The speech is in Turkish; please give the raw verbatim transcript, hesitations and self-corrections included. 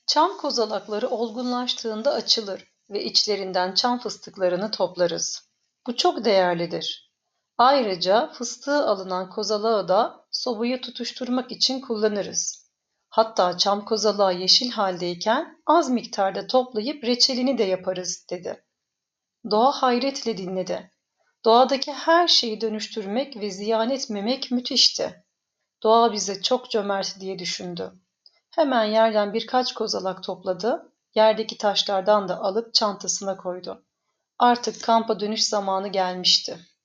Çam kozalakları olgunlaştığında açılır ve içlerinden çam fıstıklarını toplarız. Bu çok değerlidir. Ayrıca fıstığı alınan kozalağı da sobayı tutuşturmak için kullanırız. Hatta çam kozalağı yeşil haldeyken az miktarda toplayıp reçelini de yaparız, dedi. Doğa hayretle dinledi. Doğadaki her şeyi dönüştürmek ve ziyan etmemek müthişti. Doğa bize çok cömert diye düşündü. Hemen yerden birkaç kozalak topladı, yerdeki taşlardan da alıp çantasına koydu. Artık kampa dönüş zamanı gelmişti.